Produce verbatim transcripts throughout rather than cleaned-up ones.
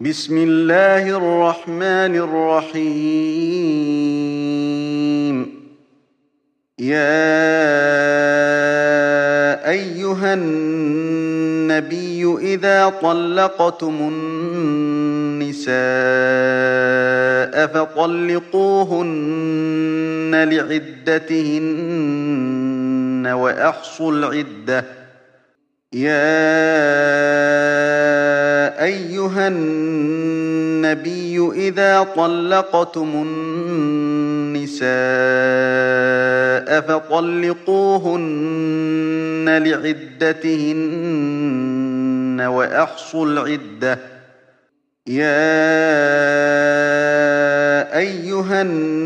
بسم الله الرحمن الرحيم. يا أيها النبي إذا طلقتم النساء فطلقوهن لعدتهن وأحصوا العدة. يا أيها النبي إذا طلقتم النساء فطلقوهن لعدتهن وأحصوا العدة. يا أيها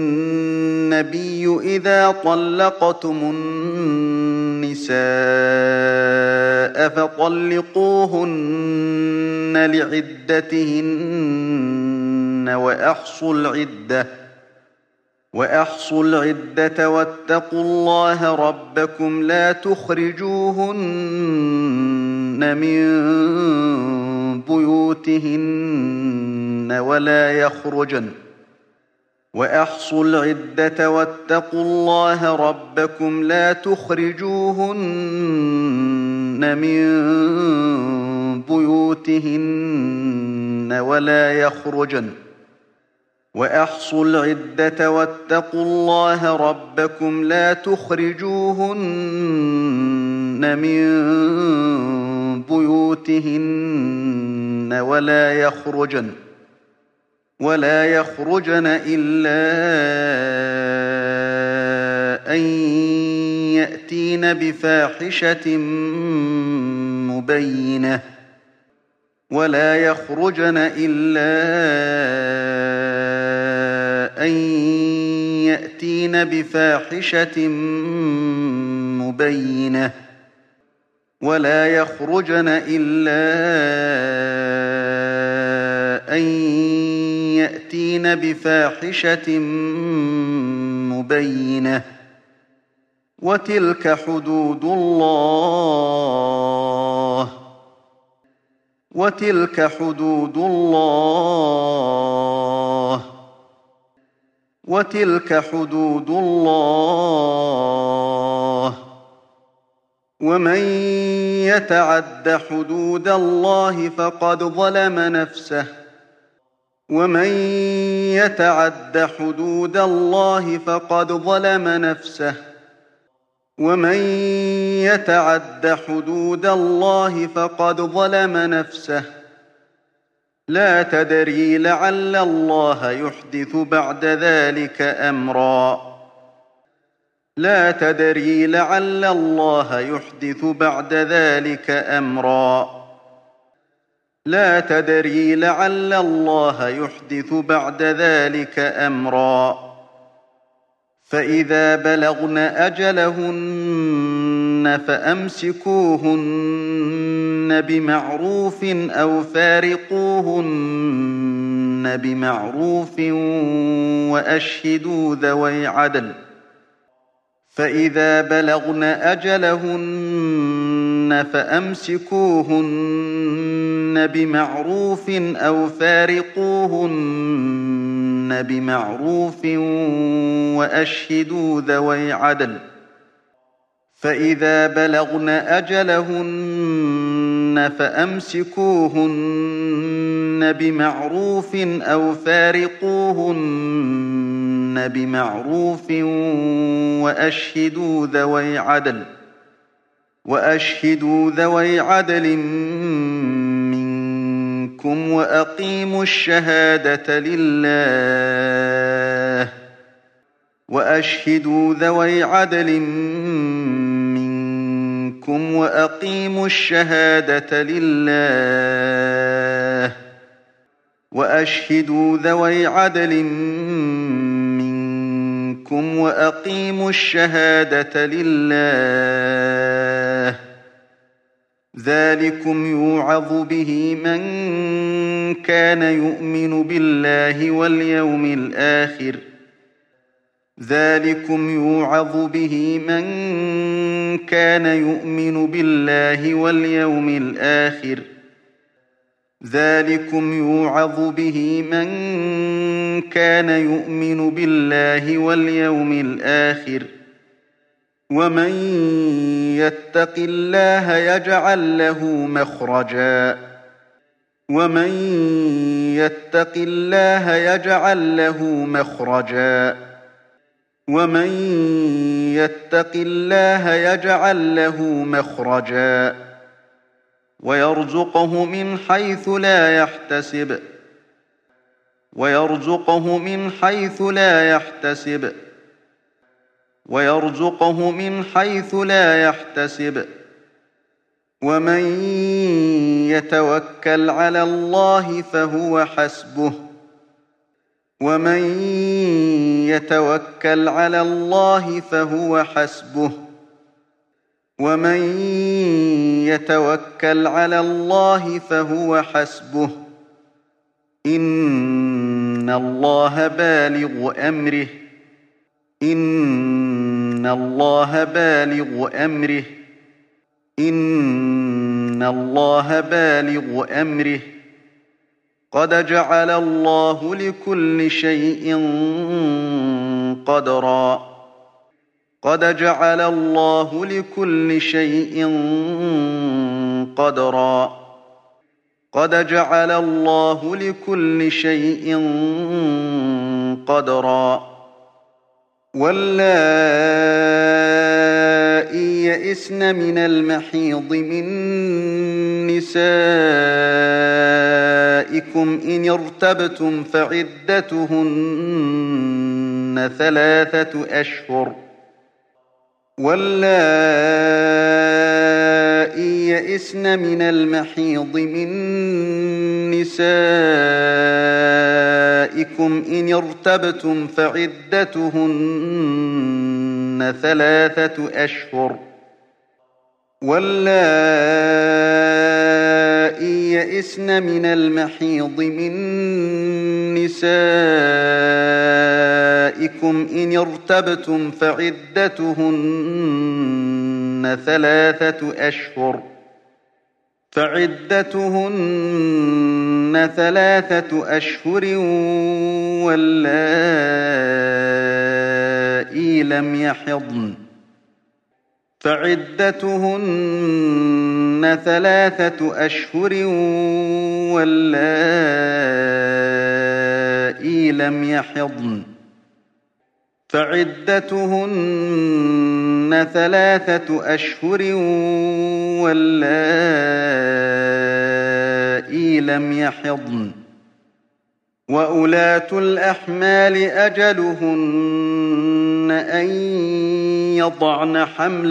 النبي إذا طلقتم النساء فطلقوهن لعدتهن وأحصوا العدة وأحصوا العدة واتقوا الله ربكم لا تخرجوهن من بيوتهن ولا يخرجن وأحصوا العدة واتقوا الله ربكم لا تخرجوهن من بيوتهن ولا يخرجن وأحصوا العدة واتقوا الله ربكم لا تخرجوهن من بيوتهن ولا يخرجن ولا يخرجن إلا أن يأتين بفاحشة مبينة ولا يخرجن إلا أن يأتين بفاحشة مبينة ولا يخرجن إلا أن يأتين بفاحشة مبينة وتلك حدود الله وتلك حدود الله وتلك حدود الله ومن يتعد حدود الله فقد ظلم نفسه ومن يتعد حدود الله فقد ظلم نفسه ومن يتعد حدود الله فقد ظلم نفسه لا تدري لعل الله يحدث بعد ذلك أمرا لا تدري لعل الله يحدث بعد ذلك أمرا لا تدري لعل الله يحدث بعد ذلك أمرا فإذا بلغن أجلهن فأمسكوهن بمعروف أو فارقوهن بمعروف وأشهدوا ذوي عدل فإذا بلغن أجلهن فأمسكوهن بمعروف أو فارقوهن بمعروف وأشهدوا ذوي عدل فإذا بلغن أجلهن فأمسكوهن بمعروف أو فارقوهن بمعروف وأشهدوا ذوي عدل وأشهدوا ذوي عدل منكم وأقيموا الشهادة لله وأشهدوا ذوي عدل منكم وأقيموا الشهادة لله وأشهدوا ذوي عدل منكم وأقيموا الشهادة لله ذلكم يوعظ به من كان يؤمن بالله واليوم الآخر ذلكم يوعظ به من كان يؤمن بالله واليوم الآخر ذلكم يوعظ به من كان يؤمن بالله واليوم الآخر ومن يتق الله يجعل له مخرجا ومن يتق الله يجعل له مخرجا ومن يتق الله يجعل له مخرجا ويرزقه من حيث لا يحتسب ويرزقه من حيث لا يحتسب ويرزقه من حيث لا يحتسب ومن يتوكل على الله فهو حسبه ومن يتوكل على الله فهو حسبه ومن يتوكل على الله فهو حسبه إن الله بالغ أمره إن الله بالغ أمره إن الله بالغ أمره قد جعل الله لكل شيء قدرا قد جعل الله لكل شيء قدرا قد جعل الله لكل شيء قدرا واللائي يئسن من المحيض من نسائكم إن ارتبتم فعدتهن ثلاثة أشهر واللائي يئسن من المحيض من نسائكم إن ارتبتم فعدتهن ثلاثة أشهر واللائي يئسن من المحيض من نسائكم إن ارتبتم فعدتهن ثلاثة أشهر فعدتهن ثلاثة أشهر واللائي لم يحضن فعدتهن ثلاثة أشهر واللائي لم يحضن فعدتهن ثلاثة أشهر واللائي لم يحضن وأولاة الأحمال أجلهن أن يضعن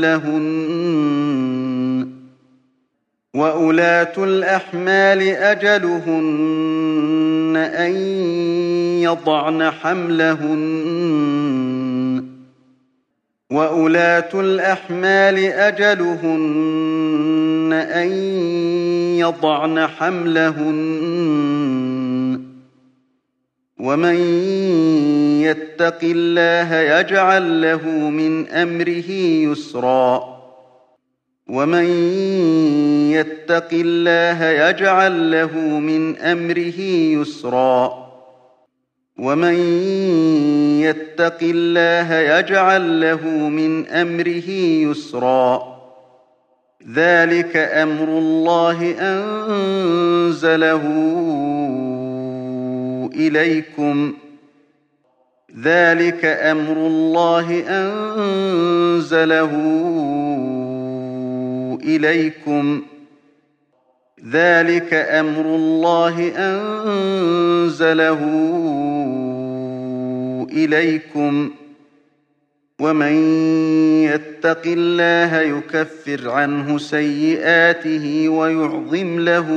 حملهن وأولاة الأحمال أجلهن أن يضعن حملهن وأولاة الأحمال أجلهن أن يضعن حملهن ومن يتق الله يجعل له من أمره يسرا ومن يتق الله يجعل له من أمره يسرا ومن يتق الله يجعل له من أمره يسرا ذلك أمر الله أنزله إليكم ذلك أمر الله أنزله إليكم ذلك أمر الله أنزله إليكم ومن يتق الله يكفر عنه سيئاته ويعظم له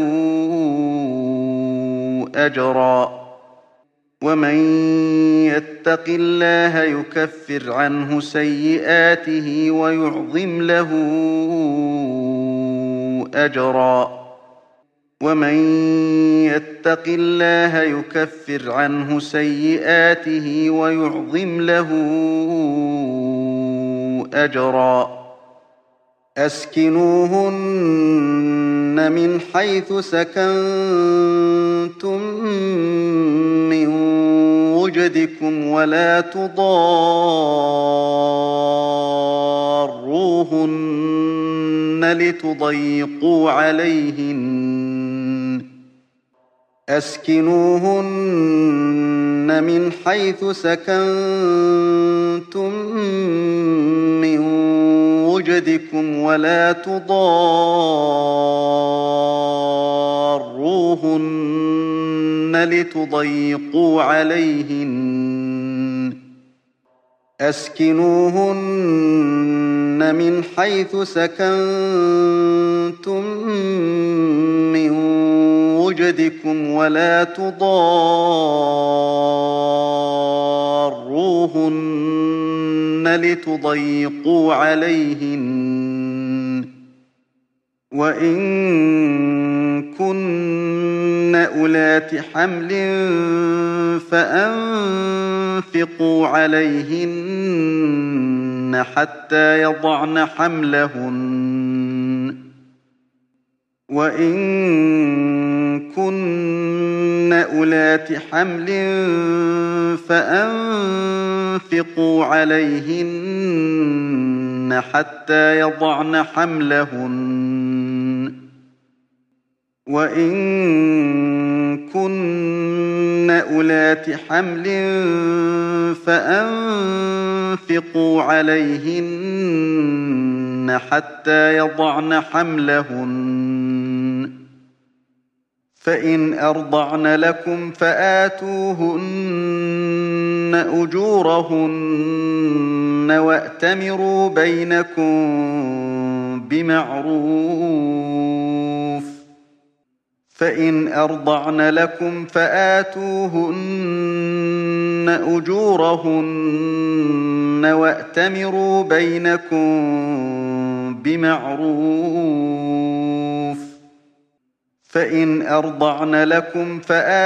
أجرا ومن يتق الله يكفر عنه سيئاته ويعظم له أجرا ومن يتق الله يكفر عنه سيئاته ويعظم له أجرا أسكنوهن من حيث سكنتم من وجدكم ولا تضاروهن لتضيقوا عليهن أسكنوهن من حيث سكنتم من وجدكم ولا تضاروهن لتضيقوا عليهن أسكنوهن من حيث سكنتم من وجدكم ولا تضاروهن لتضيقوا عليهن وإن كن أولات حمل فأنفقوا عليهن حتى يضعن حملهن وإن كن أولات حمل فأنفقوا عليهن حتى يضعن حملهن وإن كن أولات حمل فأنفقوا عليهن حتى يضعن حملهن فإن أرضعن لكم فآتوهن أجورهن وأتمروا بينكم بمعروف فإن أرضعن لكم فآتوهن أجورهن وأتمروا بينكم بمعروف فإن أرضعن لكم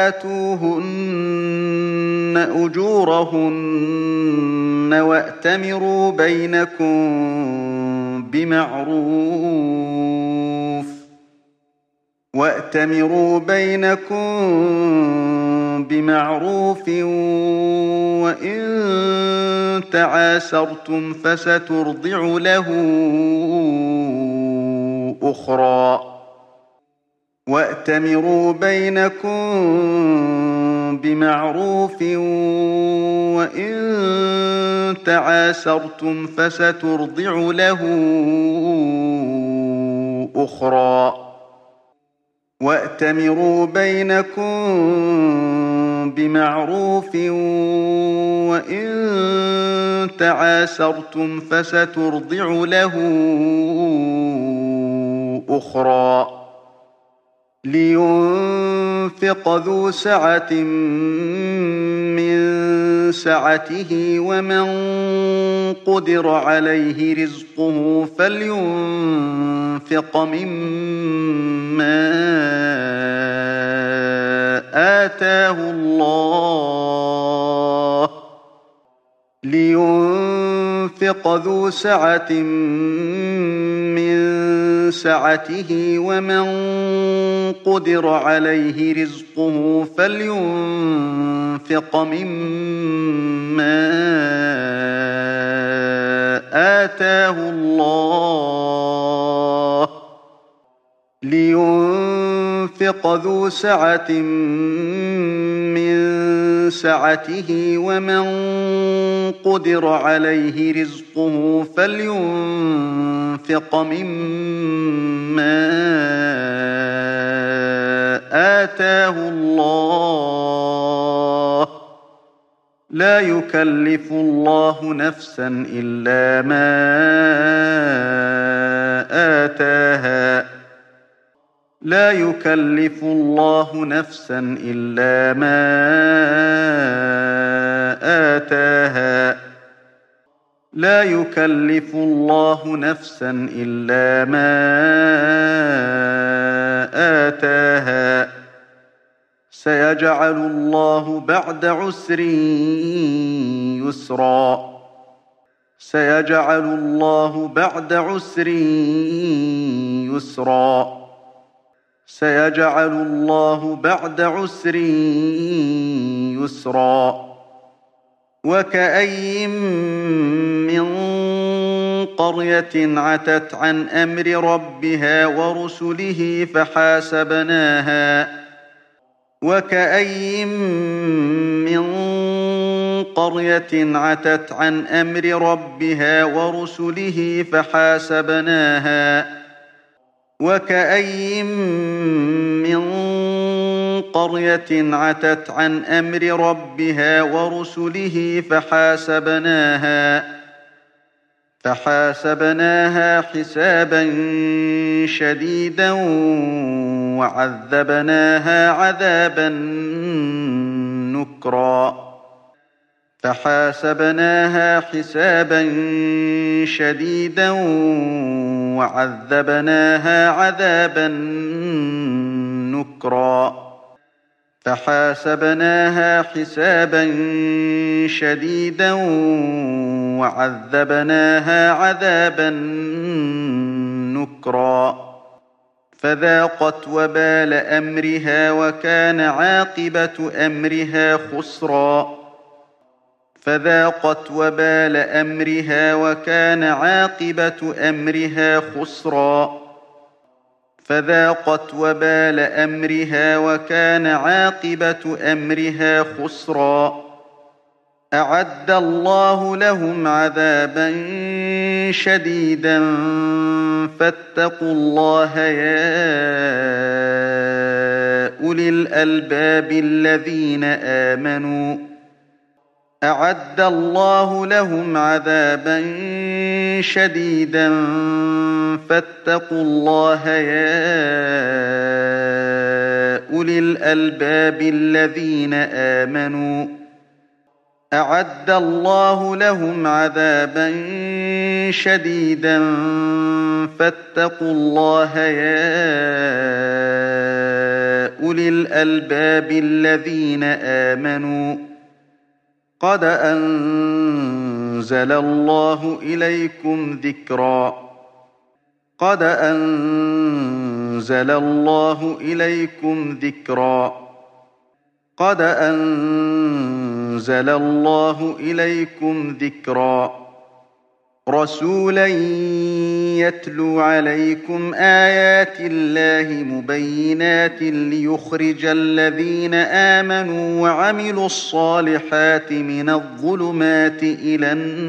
فآتوهن أجورهن وأتمروا بينكم بمعروف وأتمروا بينكم بمعروف وإن تعاسرتم فسترضع له أخرى وأتمروا بينكم بمعروف وإن تعاسرتم فسترضع له أخرى وأتمروا بينكم بمعروف وإن تعاسرتم فسترضع له أخرى لينفق ذو سعة من سعته ومن قدر عليه رزقه فلينفق مما آتاه الله لينفق ذو سعة من سعته ومن قدر عليه رزقه فلينفق مما آتاه الله لينفق ذو سعة من سعته ومن قدر عليه رزقه فلينفق مما آتاه الله لا يكلف الله نفسا إلا ما آتاها لا يكلف الله نفسا إلا ما آتاها لا يكلف الله نفسا إلا ما آتاها سيجعل الله بعد عسر يسرا سيجعل الله بعد عسر يسرا سيجعل الله بعد عسر يسرا وكأين من قرية عتت عن أمر ربها ورسله فحاسبناها وكأين من قرية عتت عن أمر ربها ورسله فحاسبناها وكأين من قرية عتت عن أمر ربها ورسله فحاسبناها فحاسبناها حسابا شديدا وعذبناها عذابا نكرا فحاسبناها حسابا شديدا وعذبناها عذابا نكرا فحاسبناها حسابا شديدا وعذبناها عذابا نكرا فذاقت وبال أمرها وكان عاقبة أمرها خسرا فذاقت وبال أمرها وكان عاقبة أمرها خسرا فذاقت وبال أمرها وكان عاقبة أمرها خسرا أعد الله لهم عذابا شديدا فاتقوا الله يا أولي الألباب الذين آمنوا أعد الله لهم عذابا شديدا فاتقوا الله يا أولي الألباب الذين آمنوا أعد الله لهم عذابا شديدا فاتقوا الله يا أولي الألباب الذين آمنوا قد أنزل الله إليكم ذكرا قد أنزل الله إليكم ذكرا قد أنزل الله إليكم ذكرا رسولا يتلو عليكم آيات الله مبينات ليخرج الذين آمنوا وعملوا الصالحات من الظلمات إلى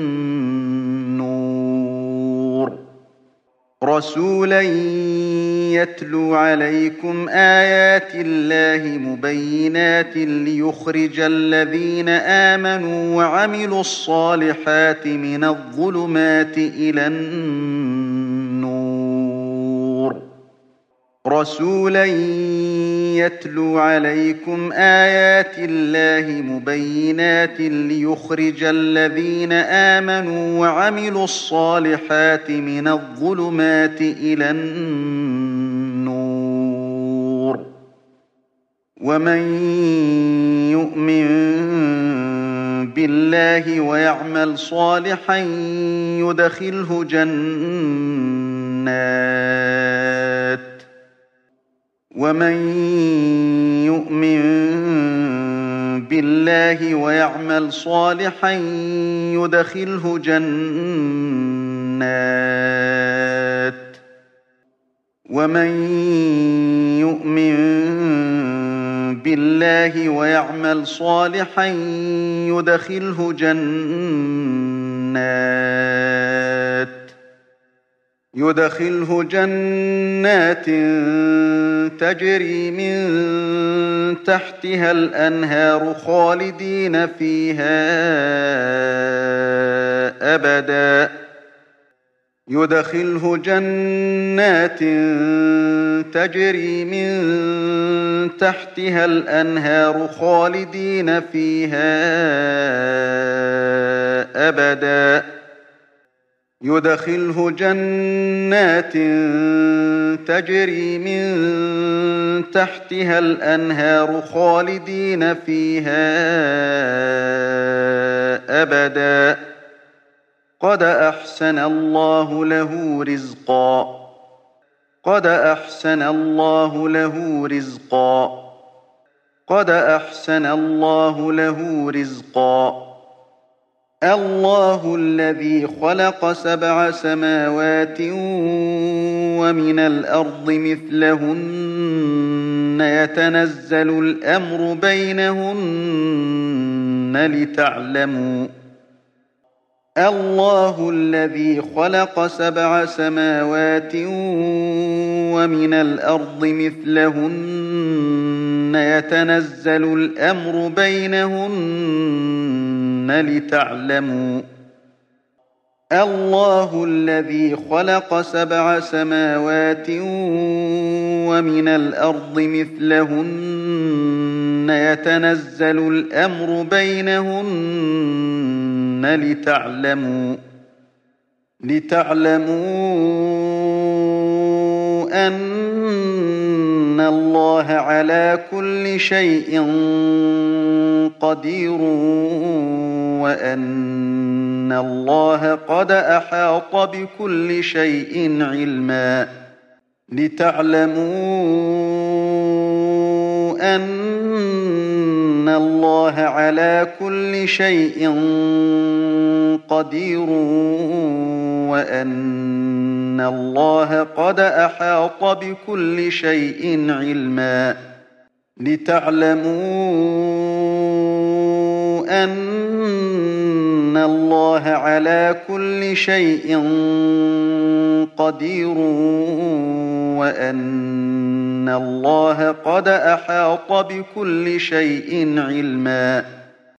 النور رسولا يتلو عليكم آيات الله مبينات ليخرج الذين آمنوا وعملوا الصالحات من الظلمات إلى النور رسولا يتلو عليكم آيات الله مبينات ليخرج الذين آمنوا وعملوا الصالحات من الظلمات إلى النور ومن يؤمن بالله ويعمل صالحا يدخله جنات ومن يؤمن بالله ويعمل صالحا يدخله جنات ومن يؤمن بالله ويعمل صالحا يدخله جنات يدخله جنات تجري من تحتها الأنهار خالدين فيها أبدا يدخله جنات تجري من تحتها الأنهار خالدين فيها أبدا يدخله جنات تجري من تحتها الأنهار خالدين فيها أبدا قد أحسن الله له رزقا قد أحسن الله له رزقا قد أحسن الله له رزقا الله الذي خلق سبع سماوات ومن الأرض مثلهن يتنزل الأمر بينهن لتعلموا الله الذي خلق سبع سماوات ومن الأرض مثلهن يتنزل الأمر بينهن لتعلموا الله الذي خلق سبع سماوات ومن الأرض مثلهن يتنزل الأمر بينهن لتعلموا لتعلموا أن الله على كل شيء قدير وأن الله قد أحاط بكل شيء علما لتعلموا أن الله على كل شيء قدير وأن أن الله قد أحاط بكل شيء علما لتعلموا أن الله على كل شيء قدير وأن الله قد أحاط بكل شيء علما لتعلموا أن الله على كل شيء قدير وأن الله قد أحاط بكل شيء علما لتعلموا أن الله على كل شيء قدير وأن الله قد أحاط بكل شيء علما لتعلموا أن الله على كل شيء قدير وأن الله قد أحاط بكل شيء علما